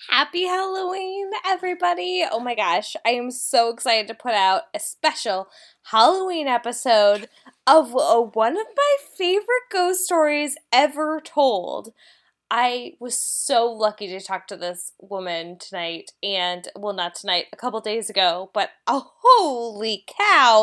Happy Halloween, everybody! Oh my gosh, I am so excited to put out a special Halloween episode of one of my favorite ghost stories ever told. I was so lucky to talk to this woman tonight, and, well, not tonight, a couple days ago, but holy cow!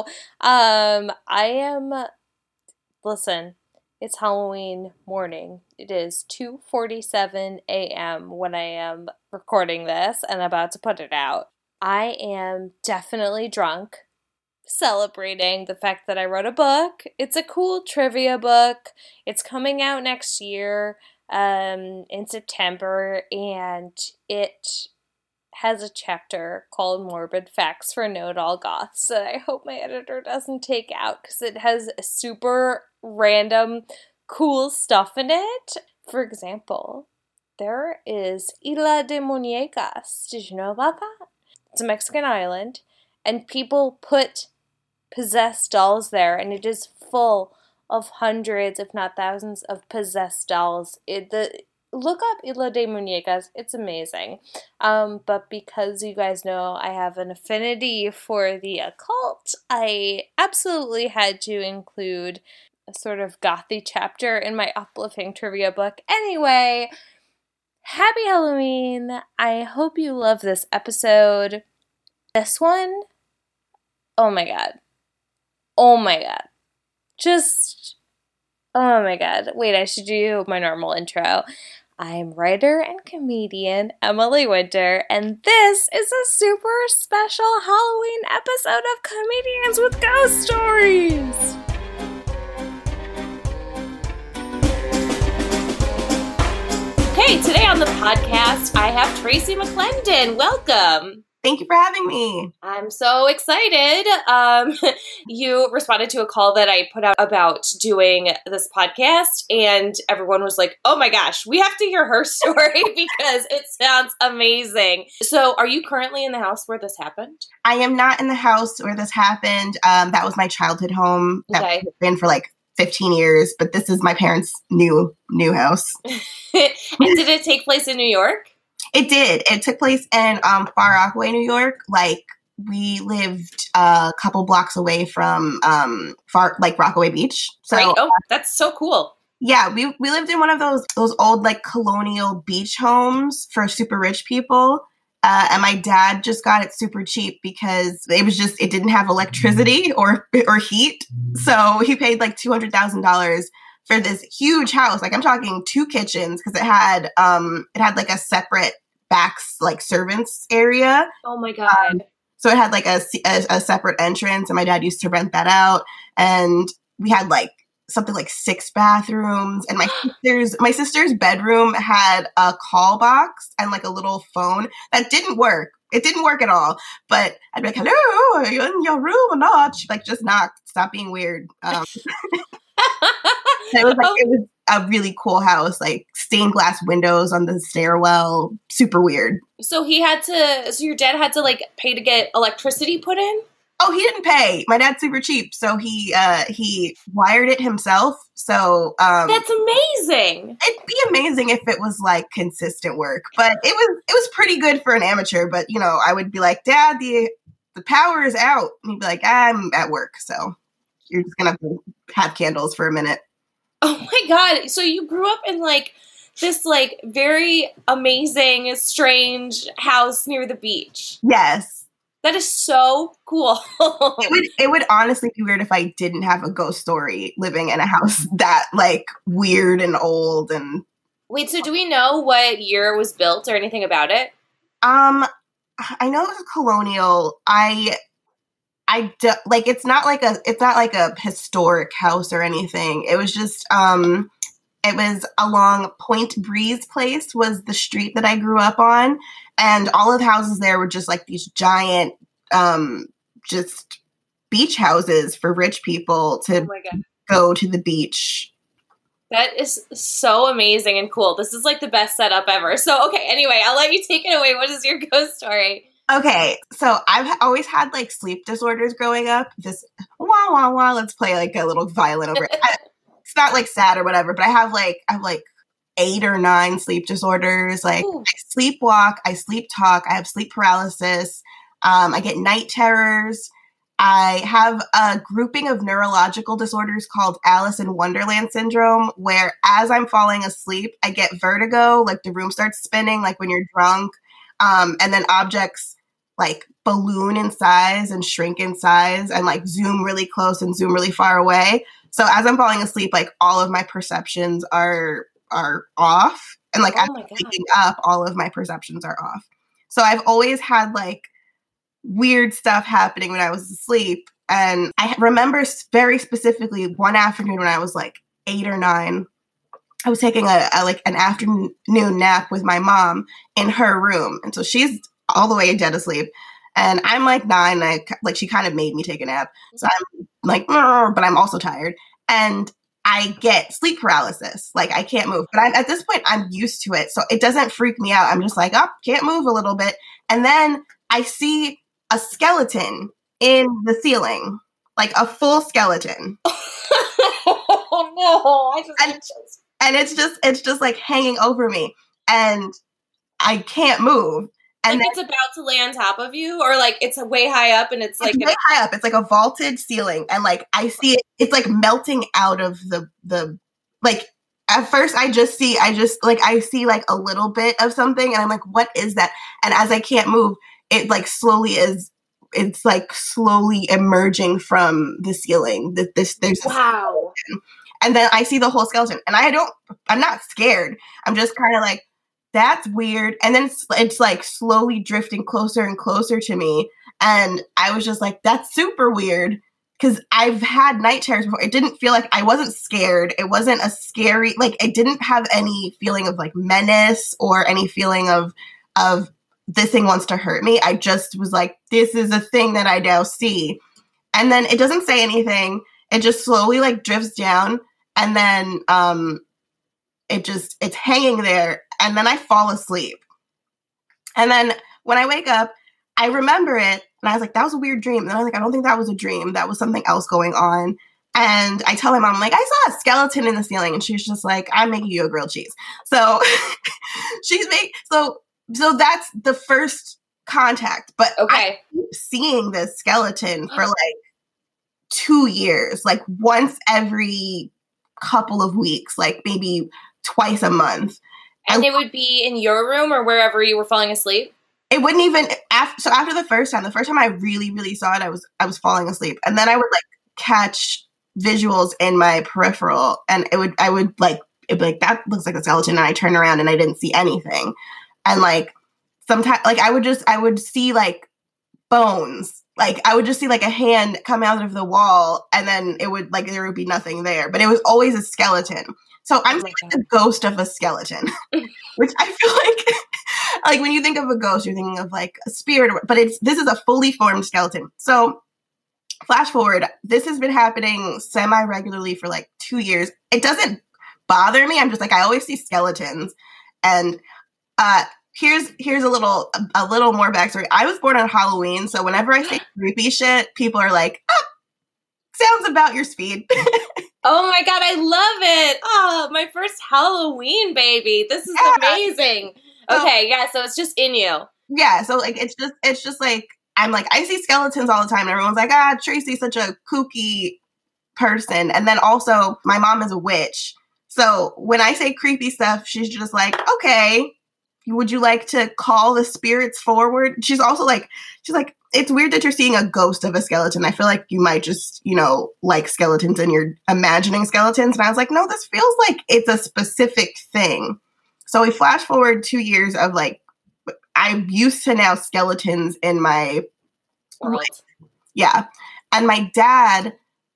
Listen, it's Halloween morning. It is 2:47 a.m. when I am recording this and about to put it out. I am definitely drunk, celebrating the fact that I wrote a book. It's a cool trivia book. It's coming out next year, in September, and it has a chapter called Morbid Facts for Know-It-All Goths that I hope my editor doesn't take out because it has super random cool stuff in it. For example, there is Isla de Muñecas. Did you know about that? It's a Mexican island, and people put possessed dolls there, and it is full of hundreds, if not thousands, of possessed dolls. Look up Isla de Muñecas. It's amazing. But because you guys know I have an affinity for the occult, I absolutely had to include a sort of gothy chapter in my uplifting trivia book. Anyway, happy Halloween. I hope you love this episode. This one, oh my god. Oh my god. Oh my god. Wait, I should do my normal intro. I'm writer and comedian Emily Winter, and this is a super special Halloween episode of Comedians with Ghost Stories! Okay, today on the podcast, I have Tracy McClendon. Welcome! Thank you for having me. I'm so excited. You responded to a call that I put out about doing this podcast, and everyone was like, oh my gosh, we have to hear her story because it sounds amazing. So are you currently in the house where this happened? I am not in the house where this happened. That was my childhood home. That was been for like 15 years, but this is my parents' new house. And did it take place in New York? It did. It took place in Far Rockaway, New York. Like, we lived a couple blocks away from Rockaway Beach. So, right. Oh, that's so cool. Yeah, we lived in one of those old like colonial beach homes for super rich people. And my dad just got it super cheap because it didn't have electricity or heat. So he paid like $200,000 for this huge house. Like, I'm talking 2 kitchens because it had like a separate like servants area. Oh my god! So it had like a separate entrance, and my dad used to rent that out. And we had like something like 6 bathrooms. And my sister's bedroom had a call box and like a little phone that didn't work. It didn't work at all. But I'd be like, "Hello, are you in your room or not?" She'd like, "Just knock. Stop being weird." It was a really cool house, like stained glass windows on the stairwell, super weird. So your dad had to like pay to get electricity put in? Oh, he didn't pay. My dad's super cheap, so he wired it himself. So that's amazing. It'd be amazing if it was like consistent work, but it was pretty good for an amateur. But you know, I would be like, "Dad, the power is out," and he'd be like, "I'm at work, so you're just gonna have candles for a minute." Oh my god. So you grew up in like this like very amazing, strange house near the beach. Yes. That is so cool. It would honestly be weird if I didn't have a ghost story living in a house that like weird and old and Wait, so do we know what year it was built or anything about it? I know it was colonial. It's not like a historic house or anything. It was just it was along Point Breeze Place was the street that I grew up on, and all of the houses there were just like these giant just beach houses for rich people to go to the beach. That is so amazing and cool. This is like the best setup ever. So okay, anyway, I'll let you take it away. What is your ghost story? Okay, so I've always had like sleep disorders growing up. This wah wah wah. Let's play like a little violin over it. It's not like sad or whatever, but I have like 8 or 9 sleep disorders. Like, Ooh. I sleepwalk, I sleep talk, I have sleep paralysis, I get night terrors. I have a grouping of neurological disorders called Alice in Wonderland syndrome, where as I'm falling asleep, I get vertigo, like the room starts spinning, like when you're drunk, and then objects like balloon in size and shrink in size and like zoom really close and zoom really far away. So as I'm falling asleep, like all of my perceptions are off, and like as I'm waking up, all of my perceptions are off. So I've always had like weird stuff happening when I was asleep. And I remember very specifically one afternoon when I was like 8 or 9, I was taking an afternoon nap with my mom in her room. And so she's all the way dead asleep. And I'm like 9, and she kind of made me take a nap. So I'm like, but I'm also tired. And I get sleep paralysis. Like, I can't move. But at this point, I'm used to it. So it doesn't freak me out. I'm just like, oh, can't move a little bit. And then I see a skeleton in the ceiling, like a full skeleton. Oh no! And it's just like hanging over me, and I can't move. And like, it's about to lay on top of you, or like it's way high up, and it's like way high up. It's like a vaulted ceiling, and like I see it. It's like melting out of the like. At first, I see like a little bit of something, and I'm like, what is that? And as I can't move, it like it's like slowly emerging from the ceiling. There's wow. And then I see the whole skeleton, and I'm not scared. I'm just kind of like, that's weird. And then it's like slowly drifting closer and closer to me. And I was just like, that's super weird. Because I've had night terrors before. It didn't feel like, I wasn't scared. It wasn't a scary, like, it didn't have any feeling of like menace or any feeling of this thing wants to hurt me. I just was like, this is a thing that I now see. And then it doesn't say anything. It just slowly like drifts down. And then it's hanging there. And then I fall asleep. And then when I wake up, I remember it. And I was like, that was a weird dream. And then I was like, I don't think that was a dream. That was something else going on. And I tell my mom, like, I saw a skeleton in the ceiling. And she's just like, I'm making you a grilled cheese. So so that's the first contact. But I keep seeing this skeleton for like 2 years, like once every couple of weeks, like maybe twice a month. And it would be in your room or wherever you were falling asleep? It wouldn't even after the first time I really, really saw it, I was falling asleep. And then I would like catch visuals in my peripheral, and it'd be like, that looks like a skeleton, and I turn around and I didn't see anything. And like sometimes like I would see like bones. Like I would just see like a hand come out of the wall, and then it would like there would be nothing there. But it was always a skeleton. So I'm like the ghost of a skeleton, which I feel like when you think of a ghost, you're thinking of like a spirit, but this is a fully formed skeleton. So flash forward, this has been happening semi-regularly for like 2 years. It doesn't bother me. I'm just like, I always see skeletons. And here's a little more backstory. I was born on Halloween, so whenever I say creepy shit, people are like, oh, sounds about your speed. Oh my God, I love it. Oh, my first Halloween baby. This is amazing. Okay, so it's just in you. Yeah, so like it's just like I'm like, I see skeletons all the time, and everyone's like, Tracy's such a kooky person. And then also my mom is a witch. So when I say creepy stuff, she's just like, okay, would you like to call the spirits forward? She's like, it's weird that you're seeing a ghost of a skeleton. I feel like you might just, like skeletons and you're imagining skeletons. And I was like, no, this feels like it's a specific thing. So we flash forward 2 years of like, I'm used to now skeletons in my world. Yeah. And my dad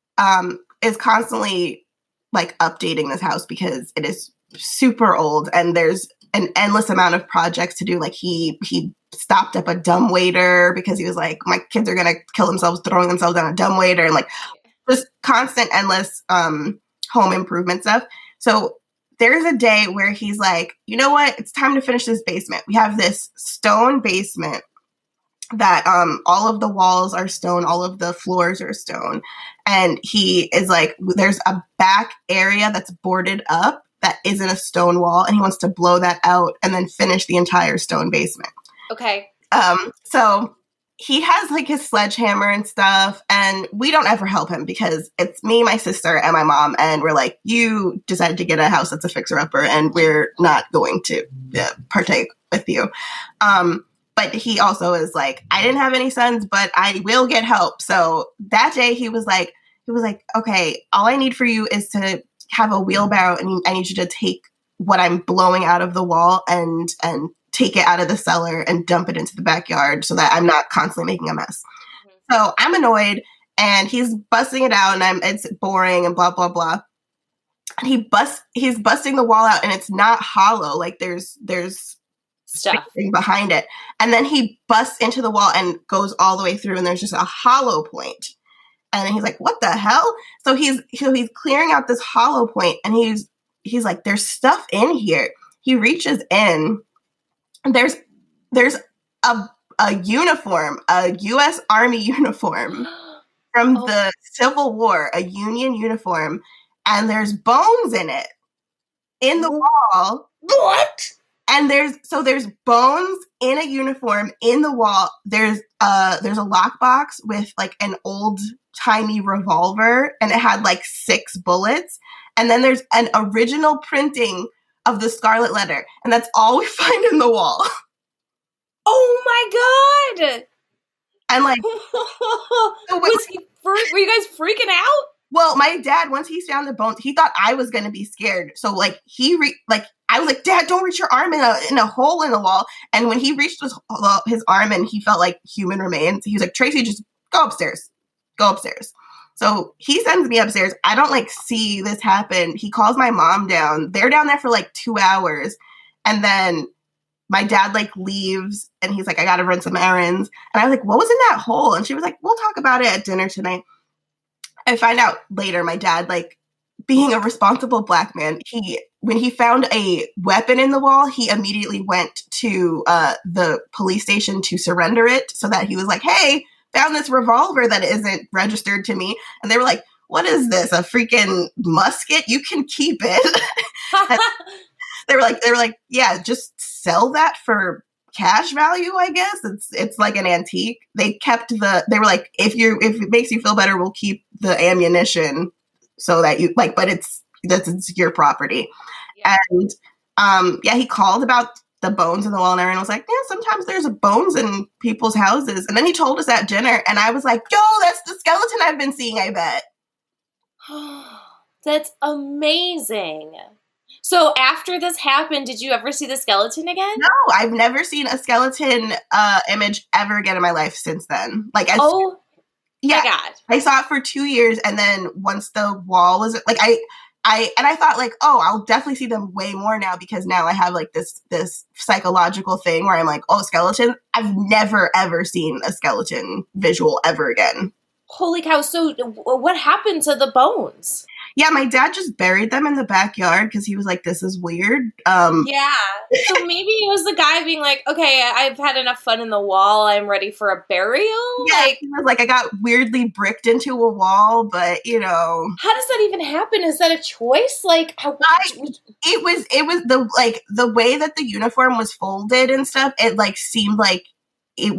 is constantly like updating this house because it is super old and there's an endless amount of projects to do. Like he stopped up a dumbwaiter because he was like, my kids are going to kill themselves throwing themselves down a dumbwaiter, and like just constant, endless home improvement stuff. So there's a day where he's like, you know what? It's time to finish this basement. We have this stone basement that all of the walls are stone, all of the floors are stone. And he is like, there's a back area that's boarded up that isn't a stone wall, and he wants to blow that out and then finish the entire stone basement. Okay. So he has like his sledgehammer and stuff, and we don't ever help him because it's me, my sister, and my mom, and we're like, you decided to get a house that's a fixer-upper, and we're not going to partake with you. But he also is like, I didn't have any sons, but I will get help. So that day he was like, okay, all I need for you is to have a wheelbarrow, and I need you to take what I'm blowing out of the wall and take it out of the cellar and dump it into the backyard so that I'm not constantly making a mess. Mm-hmm. So I'm annoyed, and he's busting it out, and it's boring and blah, blah, blah. And he's busting the wall out, and it's not hollow. Like there's stuff behind it. And then he busts into the wall and goes all the way through, and there's just a hollow point. And then he's like, what the hell? So he's clearing out this hollow point, and he's like, there's stuff in here. He reaches in, and there's a uniform, a U.S. Army uniform from the Civil War, a Union uniform, and there's bones in it in the wall. What? And there's bones in a uniform in the wall. There's a lockbox with like an old timey revolver, and it had like 6 bullets. And then there's an original printing of the Scarlet Letter, and that's all we find in the wall. Oh my god! And like, were you guys freaking out? Well, my dad, once he found the bones, he thought I was going to be scared. So like I was like, Dad, don't reach your arm in a hole in the wall. And when he reached his arm and he felt like human remains, he was like, Tracy, just go upstairs. Go upstairs. So he sends me upstairs. I don't like see this happen. He calls my mom down. They're down there for like 2 hours. And then my dad like leaves, and he's like, I got to run some errands. And I was like, what was in that hole? And she was like, we'll talk about it at dinner tonight. I find out later, my dad, like, being a responsible Black man, when he found a weapon in the wall, he immediately went to the police station to surrender it, so that he was like, hey, found this revolver that isn't registered to me. And they were like, what is this, a freaking musket? You can keep it. they were like, yeah, just sell that for cash value, I guess. It's like an antique. They were like, if it makes you feel better, we'll keep the ammunition so that you like, but it's your property. Yeah. And he called about the bones in the wall, and everyone was like, yeah, sometimes there's bones in people's houses. And then he told us at dinner, and I was like, yo, that's the skeleton I've been seeing, I bet. That's amazing. So after this happened, did you ever see the skeleton again? No, I've never seen a skeleton image ever again in my life since then. Like, my God. I saw it for 2 years, and then once the wall was like, I thought like, oh, I'll definitely see them way more now, because now I have like this psychological thing where I'm like, oh, skeleton. I've never ever seen a skeleton visual ever again. Holy cow! So what happened to the bones? Yeah, my dad just buried them in the backyard because he was like, this is weird. Yeah. So maybe it was the guy being like, okay, I've had enough fun in the wall. I'm ready for a burial. Yeah, he was like, I got weirdly bricked into a wall, but you know. How does that even happen? Is that a choice? Like, it was the way that the uniform was folded and stuff. It like seemed like he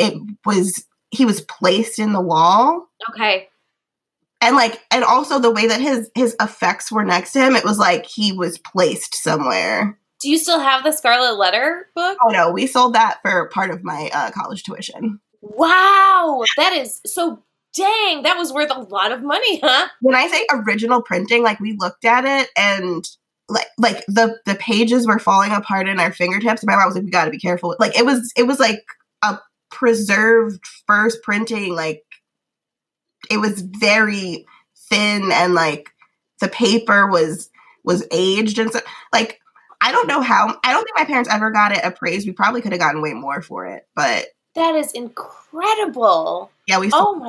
was placed in the wall. Okay. And also the way that his effects were next to him, it was like he was placed somewhere. Do you still have the Scarlet Letter book? Oh no, we sold that for part of my college tuition. Wow, that is so dang. That was worth a lot of money, huh? When I say original printing, like we looked at it and like the pages were falling apart in our fingertips. And my mom was like, "We got to be careful." Like it was like a preserved first printing, like. It was very thin, and like the paper was aged and stuff. Like I don't think my parents ever got it appraised. We probably could have gotten way more for it, but that is incredible. Yeah, we sold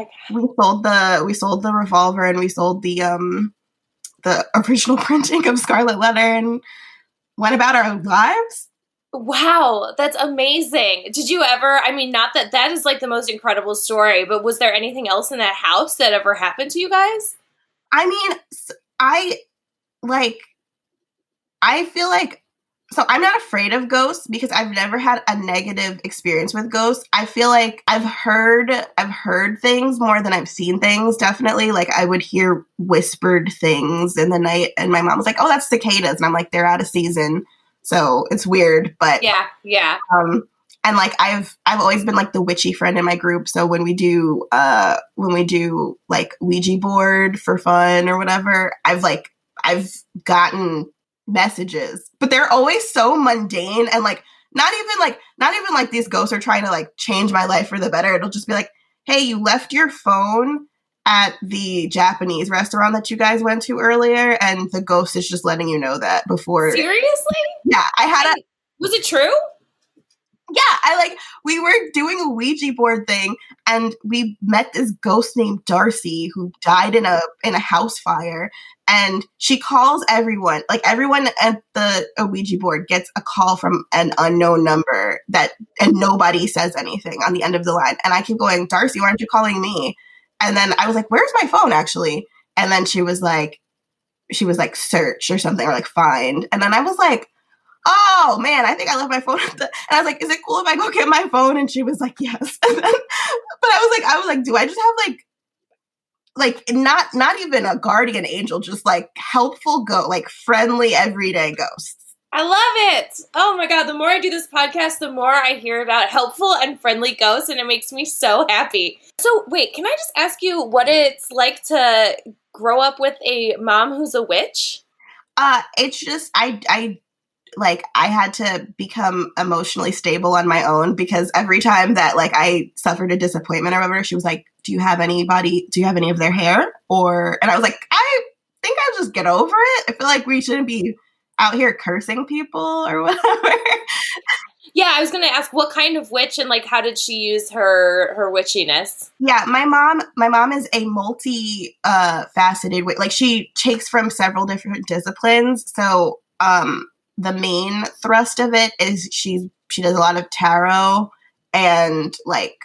the revolver, and we sold the original printing of Scarlet Letter, and went about our lives. Wow, that's amazing. Did you ever, I mean, not that is like the most incredible story, but was there anything else in that house that ever happened to you guys? I mean, I feel like, so I'm not afraid of ghosts because I've never had a negative experience with ghosts. I feel like I've heard things more than I've seen things, definitely. Like I would hear whispered things in the night and my mom was like, "Oh, that's cicadas." And I'm like, "They're out of season." So it's weird, but yeah. And like I've always been like the witchy friend in my group. So when we do like Ouija board for fun or whatever, I've gotten messages, but they're always so mundane and like not even like these ghosts are trying to like change my life for the better. It'll just be like, "Hey, you left your phone at the Japanese restaurant that you guys went to earlier, and the ghost is just letting you know that before." Seriously? Yeah, was it true? Yeah, we were doing a Ouija board thing and we met this ghost named Darcy who died in a house fire, and she calls everyone. Like everyone at the Ouija board gets a call from an unknown number and nobody says anything on the end of the line. And I keep going, "Darcy, why aren't you calling me?" And then I was like, "Where's my phone actually?" And then she was like search or something, or like find. And then I was like, "Oh man, I think I left my phone at the," and I was like, "Is it cool if I go get my phone?" And she was like, "Yes." And then, but I was like, do I just have like not even a guardian angel, just like helpful like friendly everyday ghosts? I love it. Oh my God. The more I do this podcast, the more I hear about helpful and friendly ghosts, and it makes me so happy. So wait, can I just ask you what it's like to grow up with a mom who's a witch? It's just, I had to become emotionally stable on my own, because every time that like I suffered a disappointment or whatever, she was like, do you have any of their hair? And I was like, I think I'll just get over it. I feel like we shouldn't be out here cursing people or whatever. Yeah, I was going to ask what kind of witch and like how did she use her witchiness? Yeah, my mom is a multi faceted witch. Like she takes from several different disciplines. So the main thrust of it is she does a lot of tarot and like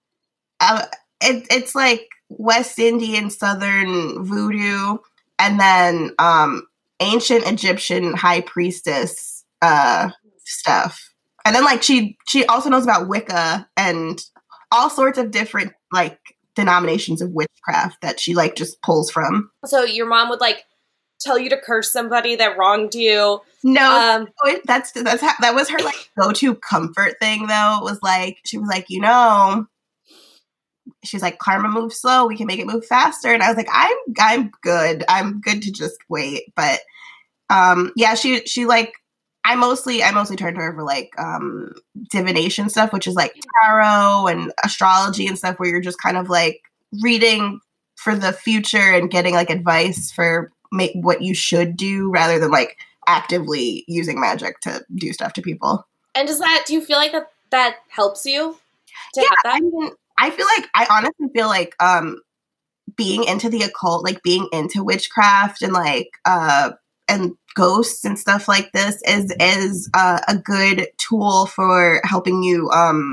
it's like West Indian Southern voodoo, and then ancient Egyptian high priestess stuff. And then like she also knows about Wicca and all sorts of different like denominations of witchcraft that she like just pulls from. So your mom would like tell you to curse somebody that wronged you? No, that was her like go-to comfort thing though. It was like she was like, she's like, karma moves slow, we can make it move faster. And I was like, I'm good. I'm good to just wait. But yeah, she like I mostly turned to her for like divination stuff, which is like tarot and astrology and stuff where you're just kind of like reading for the future and getting like advice for what you should do rather than like actively using magic to do stuff to people. And do you feel like that helps you to have that? I mean, I honestly feel like being into the occult, like being into witchcraft and like and ghosts and stuff like this is a good tool for helping you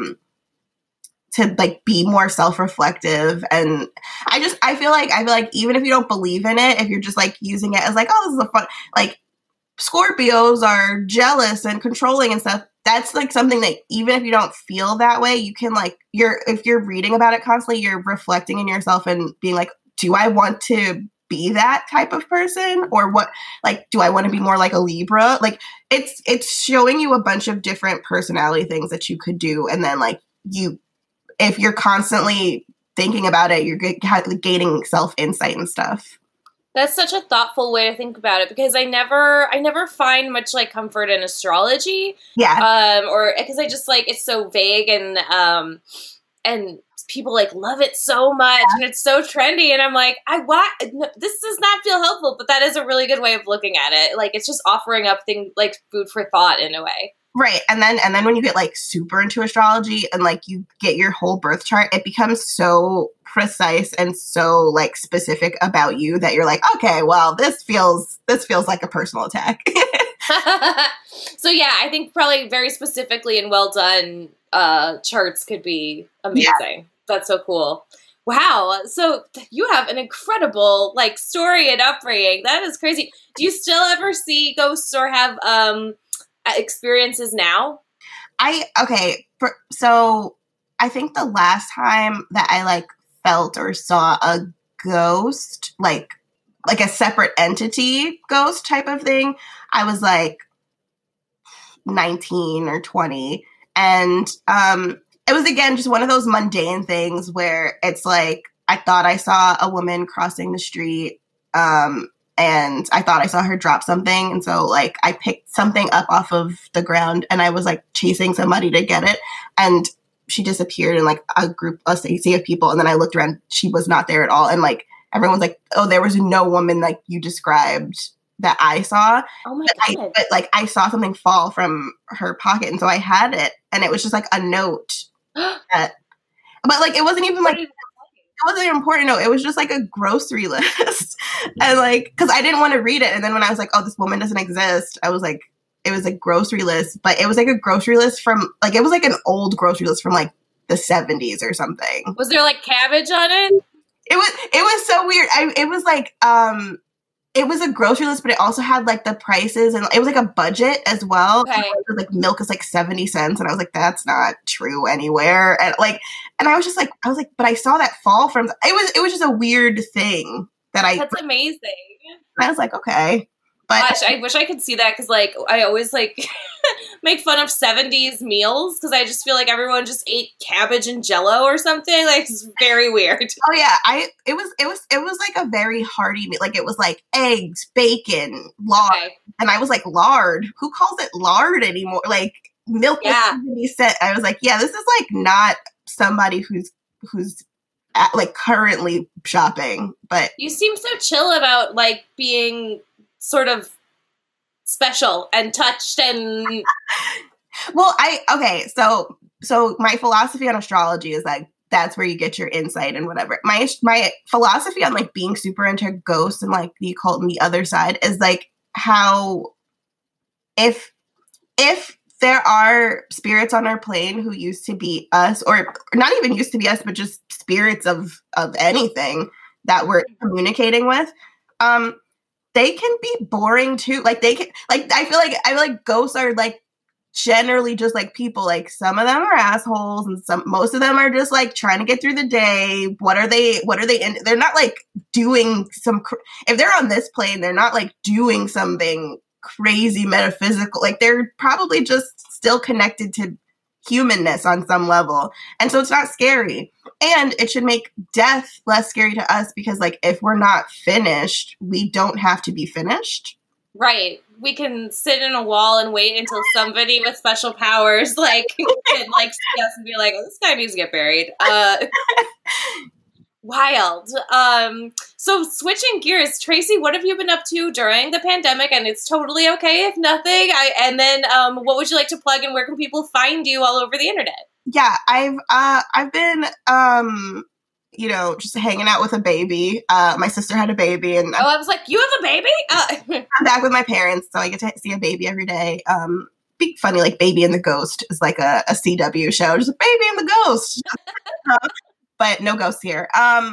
to like be more self-reflective. And I feel like even if you don't believe in it, if you're just like using it as like, oh, this is a fun, like Scorpios are jealous and controlling and stuff, that's like something that even if you don't feel that way, you can like if you're reading about it constantly, you're reflecting in yourself and being like, do I want to be that type of person? Or what, like, do I want to be more like a Libra? Like it's showing you a bunch of different personality things that you could do. And then like if you're constantly thinking about it, you're gaining self-insight and stuff. That's such a thoughtful way to think about it, because I never find much like comfort in astrology. Yeah. Or because I just like it's so vague and people like love it so much and it's so trendy, and I'm like, this does not feel helpful, but that is a really good way of looking at it. Like it's just offering up things like food for thought in a way. Right. And then when you get like super into astrology and like you get your whole birth chart, it becomes so precise and so like specific about you that you're like, okay, well, this feels like a personal attack. So yeah, I think probably very specifically and well done charts could be amazing. Yeah. That's so cool. Wow. So you have an incredible like story and upbringing. That is crazy. Do you still ever see ghosts or have experiences now? So I think the last time that I like felt or saw a ghost, like a separate entity ghost type of thing, I was like 19 or 20. And it was, again, just one of those mundane things where it's like, I thought I saw a woman crossing the street, and I thought I saw her drop something. And so, like, I picked something up off of the ground, and I was, like, chasing somebody to get it. And she disappeared in, like, a sea of people. And then I looked around. She was not there at all. And, like, everyone's like, oh, there was no woman like you described that I saw. Oh my God. But I saw something fall from her pocket. And so I had it. And it was just, like, a note. But, like, it wasn't even, like, it wasn't an important note. It was just, like, a grocery list. And, like, because I didn't want to read it. And then when I was like, oh, this woman doesn't exist, I was like, it was a grocery list. But it was, like, a grocery list from, like, it was, like, an old grocery list from, like, the 70s or something. Was there, like, cabbage on it? It was so weird. It was, like, it was a grocery list, but it also had, like, the prices, and it was, like, a budget as well. Okay. It was, like, milk is, like, 70 cents, and I was like, that's not true anywhere. And, like, and I was like, but I saw that fall from, it was just a weird thing That's amazing. I was like, okay. But Gosh, I wish I could see that, because, like, I always, like, make fun of 70s meals, because I just feel like everyone just ate cabbage and Jell-O or something. Like, it's very weird. Oh yeah, it was like a very hearty meal. Like, it was like eggs, bacon, lard, Okay. and I was like, lard? Who calls it lard anymore? Like, milk is 70 cents. I was like, yeah, this is like not somebody who's like currently shopping. But You seem so chill about, like, being sort of special and touched and... Well, so my philosophy on astrology is like, that's where you get your insight and whatever. My philosophy on like being super into ghosts and like the occult and the other side is like how if there are spirits on our plane who used to be us, or not even used to be us, but just spirits of anything that we're communicating with, they can be boring too. Like, they can, like, I feel like ghosts are like generally just like people. Like, some of them are assholes, and most of them are just like trying to get through the day. What are they they're not like doing if they're on this plane, they're not like doing something crazy metaphysical. Like, they're probably just still connected to humanness on some level. And so it's not scary. And it should make death less scary to us, because like, if we're not finished, we don't have to be finished. Right. We can sit in a wall and wait until somebody with special powers, like, can, like, see us and be like, oh, this guy needs to get buried. Wild. So switching gears, Tracy, what have you been up to during the pandemic? And it's totally okay if nothing. And then what would you like to plug, and where can people find you all over the internet? Yeah, I've been just hanging out with a baby. My sister had a baby, and I was like, you have a baby? I'm back with my parents, so I get to see a baby every day. Be funny, like Baby and the Ghost is like a CW show, just a Baby and the Ghost. But no ghosts here.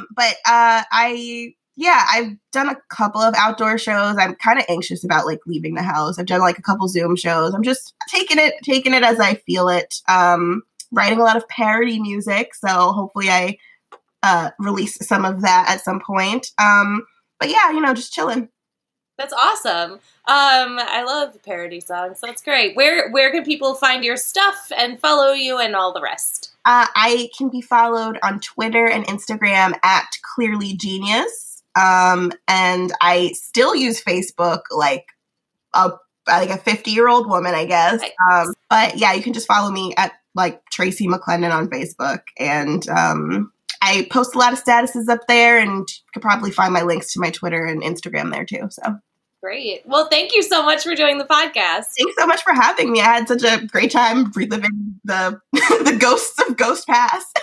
I've done a couple of outdoor shows. I'm kind of anxious about like leaving the house. I've done like a couple Zoom shows. I'm just taking it as I feel it. Writing a lot of parody music, so hopefully I release some of that at some point. But yeah, just chilling. That's awesome. I love parody songs. That's great. Where can people find your stuff and follow you and all the rest? I can be followed on Twitter and Instagram at Clearly Genius. And I still use Facebook like a 50-year-old woman, I guess. But yeah, you can just follow me at like Tracy McClendon on Facebook. And I post a lot of statuses up there, and you could probably find my links to my Twitter and Instagram there too. So great. Well, thank you so much for doing the podcast. Thanks so much for having me. I had such a great time reliving the the ghosts of Ghost Pass.